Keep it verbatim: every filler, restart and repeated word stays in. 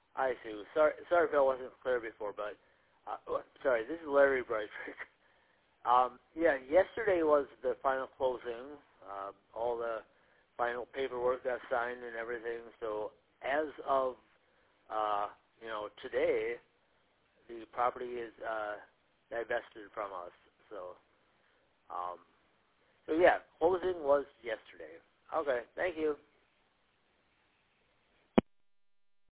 I see. Sorry, sorry if I wasn't clear before, but uh, oh, sorry. This is Larry Brightford. um, yeah, yesterday was the final closing. Uh, all the final paperwork got signed and everything. So as of uh, you know today, the property is uh, divested from us. So um, so yeah, closing was yesterday. Okay, thank you.